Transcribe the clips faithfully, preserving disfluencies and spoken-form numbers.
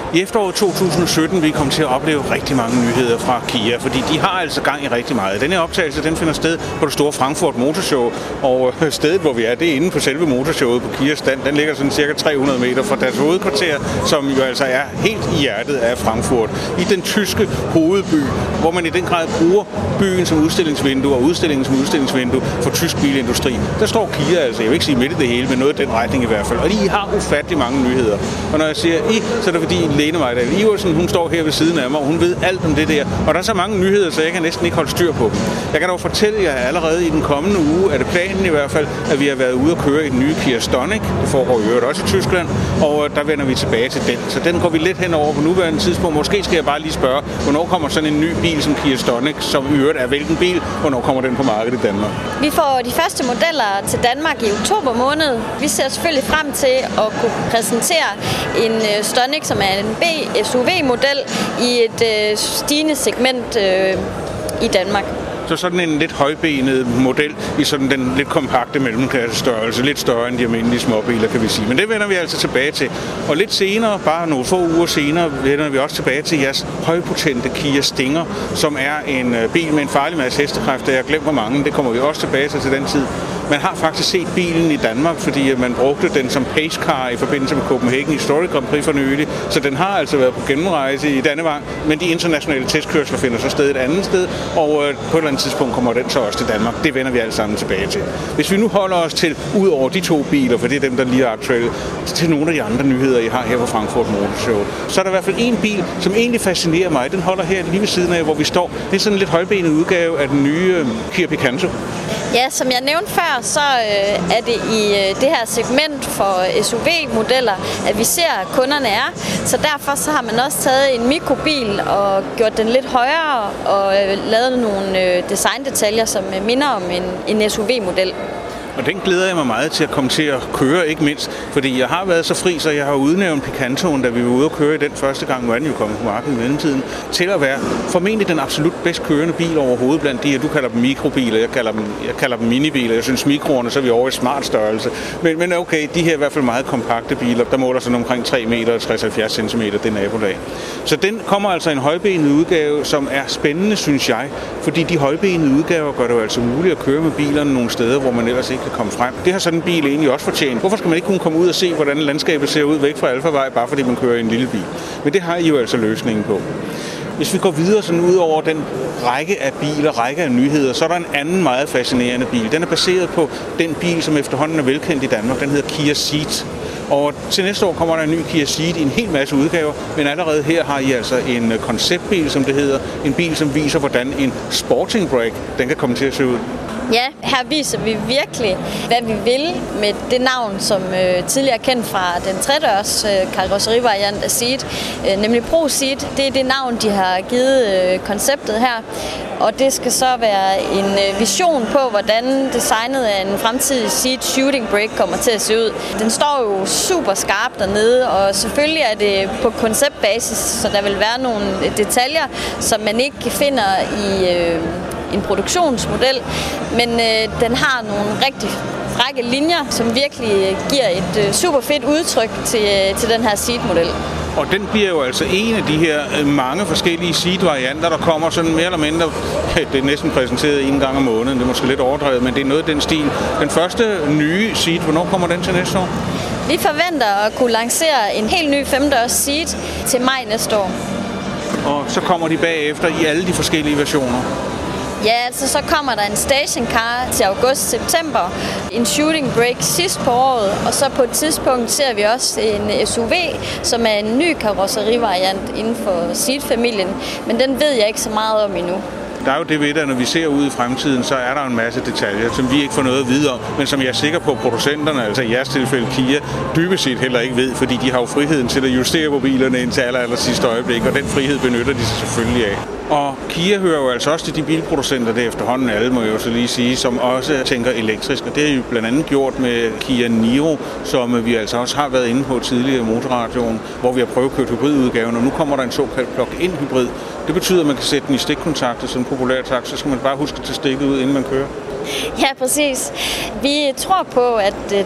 I efteråret to tusind og sytten vi kom til at opleve rigtig mange nyheder fra Kia, fordi de har altså gang i rigtig meget. Denne optagelse den finder sted på det store Frankfurt Motorshow, og stedet, hvor vi er, det er inde på selve motorshowet på Kias stand. Den ligger sådan cirka tre hundrede meter fra deres hovedkvarter, som jo altså er helt i hjertet af Frankfurt, i den tyske hovedby, hvor man i den grad bruger byen som udstillingsvindue og udstillingen som udstillingsvindue for tysk bilindustri. Der står Kia altså, jeg vil ikke sige midt i det hele, men noget i den retning i hvert fald. Og de har ufattelig mange nyheder. Og når jeg siger I, så er det fordi Lene Mejdal Iversen, hun står her ved siden af mig, og hun ved alt om det der. Og der er så mange nyheder, så jeg kan næsten ikke holde styr på dem. Jeg kan dog fortælle jer allerede i den kommende uge, at det planen i hvert fald, at vi har været ude og køre i den nye Kia Stonic. Det foregår i øvrigt også i Tyskland, og der vender vi tilbage til den. Så den går vi lidt henover på nuværende tidspunkt. Måske skal jeg bare lige spørge, hvornår kommer sådan en ny bil som Kia Stonic, som i øvrigt er hvilken bil, hvornår kommer den på markedet i Danmark? Vi får de første modeller til Danmark i oktober måned. Vi ser selvfølgelig frem til at kunne præsentere en Stonic, som er en B-S U V-model i et stigende segment i Danmark. Så sådan en lidt højbenet model i sådan den lidt kompakte mellemklassestørrelse, lidt større end de almindelige småbiler, kan vi sige. Men det vender vi altså tilbage til. Og lidt senere, bare nogle få uger senere, vender vi også tilbage til jeres højpotente Kia Stinger, som er en bil med en farlig masse hestekræfter. Jeg glemmer mange, det kommer vi også tilbage til til den tid. Man har faktisk set bilen i Danmark, fordi man brugte den som pacecar i forbindelse med Copenhagen Historic Grand Prix for nylig. Så den har altså været på gennemrejse i Dannevang, men de internationale testkørsler finder så sted et andet sted, og på et eller andet tidspunkt kommer den så også til Danmark. Det vender vi alle sammen tilbage til. Hvis vi nu holder os til, ud over de to biler, for det er dem, der lige er aktuelle, til nogle af de andre nyheder, I har her på Frankfurt Motorshow, så er der i hvert fald en bil, som egentlig fascinerer mig. Den holder her lige ved siden af, hvor vi står. Det er sådan en lidt højbenet udgave af den nye Kia Picanto. Ja, som jeg nævnte før, så øh, er det i øh, det her segment for S U V-modeller, at vi ser, at kunderne er. Så derfor så har man også taget en mikrobil og gjort den lidt højere og øh, lavet nogle øh, designdetaljer, som øh, minder om en, en S U V-model. Og den glæder jeg mig meget til at komme til at køre, ikke mindst, fordi jeg har været så fri, så jeg har udnævnt Picantoen, da vi var ude at køre i den første gang, nu er den jo kommet på marken i mellemtiden, til at være formentlig den absolut bedst kørende bil overhovedet blandt de her. Du kalder dem mikrobiler, jeg kalder dem, jeg kalder dem minibiler. Jeg synes mikroerne, så er vi over i smart størrelse. Men, men okay, de her er i hvert fald meget kompakte biler, der måler sådan omkring tre meter og tres til halvfjerds centimeter, det nabolag. Så den kommer altså en højbenet udgave, som er spændende, synes jeg, fordi de højbenede udgaver gør det jo altså muligt at køre med bilerne nogle steder, hvor man ellers ikke kan komme frem. Det har sådan en bil egentlig også fortjent. Hvorfor skal man ikke kunne komme ud og se, hvordan landskabet ser ud væk fra Alfavej, bare fordi man kører i en lille bil? Men det har I jo altså løsningen på. Hvis vi går videre sådan ud over den række af biler, række af nyheder, så er der en anden meget fascinerende bil. Den er baseret på den bil, som efterhånden er velkendt i Danmark. Den hedder Kia Ceed. Og til næste år kommer der en ny Kia Ceed i en hel masse udgaver, men allerede her har I altså en konceptbil, som det hedder. En bil, som viser, hvordan en Sporting Break, den kan komme til at se ud. Ja, her viser vi virkelig, hvad vi vil med det navn, som øh, tidligere er kendt fra den tredørs øh, karrosserivariant af Ceed, øh, nemlig Pro Ceed. Det er det navn, de har givet øh, konceptet her. Og det skal så være en øh, vision på, hvordan designet af en fremtidig Ceed Shooting Brake kommer til at se ud. Den står jo super skarpt dernede, og selvfølgelig er det på konceptbasis, så der vil være nogle detaljer, som man ikke finder i øh, en produktionsmodel, men øh, den har nogle rigtig frække linjer, som virkelig giver et øh, super fedt udtryk til, øh, til den her Ceed-model. Og den bliver jo altså en af de her øh, mange forskellige Ceed-varianter, der kommer sådan mere eller mindre, det er næsten præsenteret en gang om måneden, det er måske lidt overdrevet, men det er noget af den stil. Den første nye Ceed, hvornår kommer den til næste år? Vi forventer at kunne lancere en helt ny femdørs Ceed til maj næste år. Og så kommer de bagefter i alle de forskellige versioner? Ja, altså så kommer der en stationcar til august-september, en shooting brake sidst på året, og så på et tidspunkt ser vi også en S U V, som er en ny karrosserivariant inden for Ceed-familien, men den ved jeg ikke så meget om endnu. Der er jo det ved det, at når vi ser ud i fremtiden, så er der en masse detaljer, som vi ikke får noget at vide om, men som jeg er sikker på, producenterne, altså i jeres tilfælde Kia, dybest set heller ikke ved, fordi de har jo friheden til at justere på bilerne indtil aller, aller sidste øjeblik, og den frihed benytter de sig selvfølgelig af. Og Kia hører jo altså også til de bilproducenter, det efterhånden alle, må jeg jo så lige sige, som også tænker elektrisk. Og det er jo blandt andet gjort med Kia Niro, som vi altså også har været inde på tidligere i Motorradioen, hvor vi har prøvekørt hybridudgaven, og nu kommer der en såkaldt plug-in hybrid. Det betyder, at man kan sætte den i stikkontakter, sådan populært sagt, så skal man bare huske at tage stikket ud, inden man kører. Ja, præcis. Vi tror på, at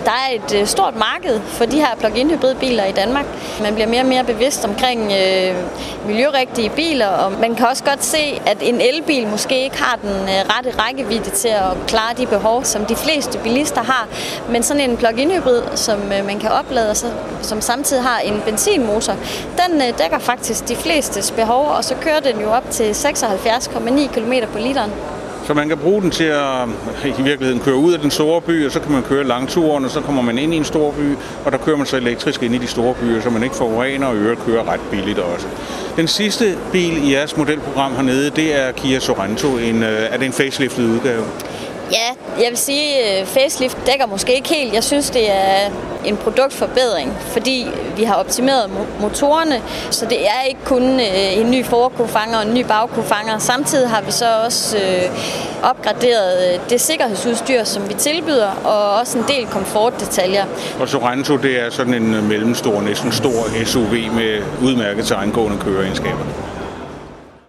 Der er et stort marked for de her plug-in hybridbiler i Danmark. Man bliver mere og mere bevidst omkring øh, miljørigtige biler, og man kan også godt se, at en elbil måske ikke har den øh, rette rækkevidde til at klare de behov, som de fleste bilister har. Men sådan en plug-in hybrid, som øh, man kan oplade, som samtidig har en benzinmotor, den øh, dækker faktisk de flestes behov, og så kører den jo op til seksoghalvfjerds komma ni kilometer på literen. Så man kan bruge den til at i virkeligheden køre ud af den store by, og så kan man køre langturen, og så kommer man ind i en stor by, og der kører man så elektrisk ind i de store byer, så man ikke forurener og øvrigt kører ret billigt også. Den sidste bil i jeres modelprogram hernede, det er Kia Sorento. En, er det en faceliftet udgave? Ja, jeg vil sige, at facelift dækker måske ikke helt. Jeg synes, det er en produktforbedring, fordi vi har optimeret motorerne, så det er ikke kun en ny forkofanger og en ny bagkofanger. Samtidig har vi så også opgraderet det sikkerhedsudstyr, som vi tilbyder, og også en del komfortdetaljer. Og Sorento, det er sådan en mellemstor, næsten stor S U V med udmærket terrængående køreegenskaber.